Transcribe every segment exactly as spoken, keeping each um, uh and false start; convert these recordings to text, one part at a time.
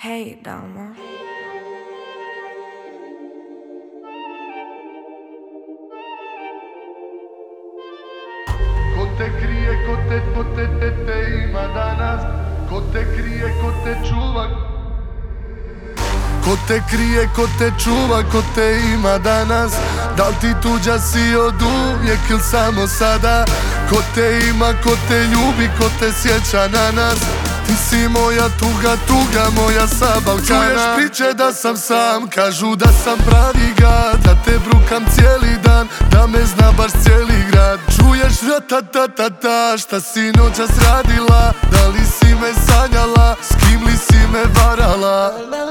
Hey, Dalmor. Ko te krije, ko te, ko te, te, te ima danas. Ko te krije, ko te čuva. Ko te krije, ko te čuva, ko te ima danas. Da li ti tuđa si od uvijek ili samo sada? Ko te ima, ko te ljubi, ko te sjeća na nas. Ti si moja tuga, tuga moja sabavkana. Čuješ priče da sam sam, kažu da sam pravi gad. Da te brukam cijeli dan, da me zna baš cijeli grad. Čuješ ratatatata, šta si noćas radila? Da li si me sanjala, s kim li si me varala?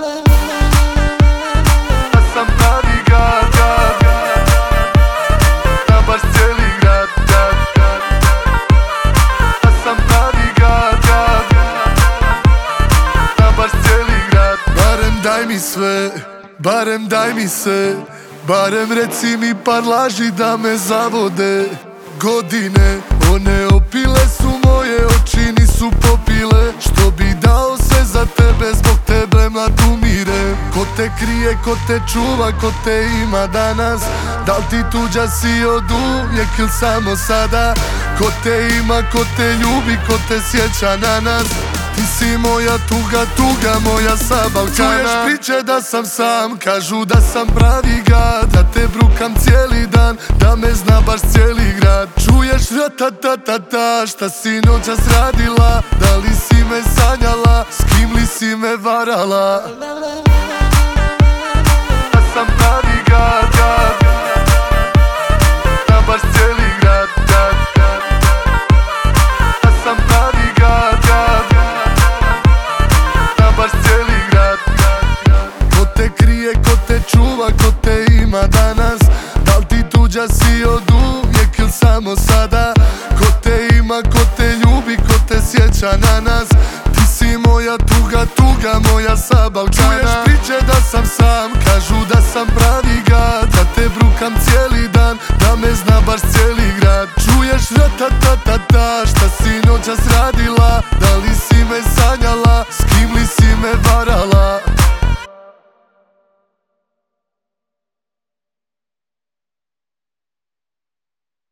Da sam pravi gad, gad, da baš cijeli grad, grad, grad. Da sam pravi gad, gad, da baš cijeli grad. Barem daj mi sve, barem daj mi se. Barem reci mi par laži da me zavode. Godine, one opile su moje oči, nisu popile. Što bi dao sve za tebe, zbog tebe mlad umire. Ko te krije, ko te čuva, ko te ima danas. Da li ti tuđa si od uvijek ili samo sada? Ko te ima, ko te ljubi, ko te sjeća na nas. Ti si moja tuga, tuga moja sabavkana. Čuješ priče da sam sam, kažu da sam pravi gad. Da te brukam cijeli dan, da me zna baš cijeli grad. Čuješ ratatatata, šta si noćas radila? Da li si me sanjala, s kim li si me varala? Da sam pravi gad, gad, da baš cijeli grad, grad, grad. Da sam pravi gad, gad, da baš cijeli grad, grad, grad. Ko te krije, ko te čuva, ko te ima danas. Da li ti tuđa si od uvijek ili samo sada? Ko te ima, ko te ljubi, ko te sjeća na nas. Ti si moja tuga, tuga moja sabavkana. Čuješ priče da sam sam,